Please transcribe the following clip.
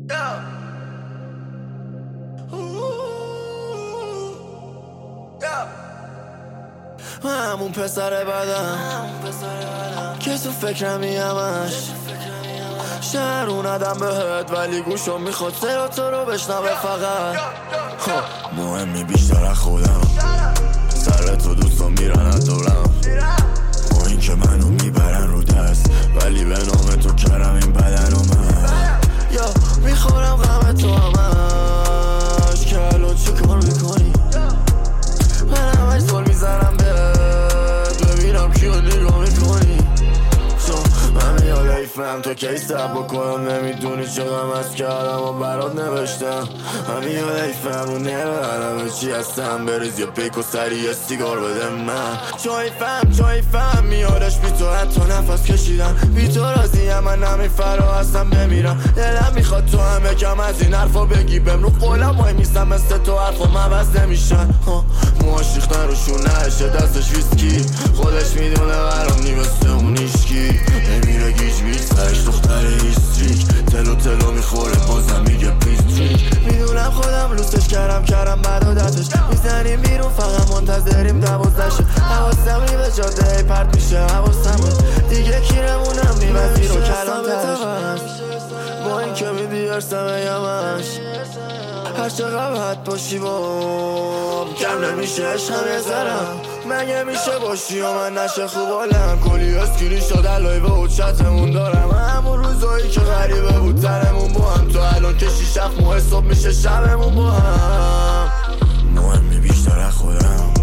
من همون پسر بدم که تو فکرمی همش شهر اوندم بهت ولی گوشم میخواد سر تو رو بشنوه فقط مهمی بیشتر از خودم سر تو دوستم میرن از دورم با این که منو میبرن رو دست ولی به نام تو کردم این بدن و من یا میخورم غم تو همش که الان چه کار میکنی من همش زل میزنم بهت ببینم کیو نگاه میکنی من یاد ایفم تو کی سب بکنم نمیدونی چقدر از کردم و برات نوشتم من یاد ایفم رو نبرم چی هستم بریز یا پیک و سری سیگار بده من چون ایفم میادش بی تو حتی نفس کشیدم بی تو راضیم من همین فرا هستم بمیرم دلم میخواد تو همه کم از این حرفا بگی بهم رو قولم وای میستم مثل تو حرفا عوض نمیشن موهاش ریختن روشون نشه دستش ویسکی خودش میدونه برام نیمسته اون ایشکی نمیره گیج بیج سرش دختر هیستریک تلو میخوره بازم میگه پیستریک میدونم خودم لوستش کردم بعد عادتش میزنیم بیرون فقط منتظریم 12 شه حواسم به جاده پرت میشه حواسمه دیگه کیرمونم نیمزی رو کلام ترش با این که میدی ارسمه یمش هر چقدر حد باشی با کم نمیشه عشقم زرم مگه میشه باشی و من نشه خوب حالم کلی اسکری شد علای به حجتمون دارم همون روزایی که غریبه بود ترمون با هم تو الان که 6 7 ماه صبح میشه شبمون با هم مهمی بیشتر از خودم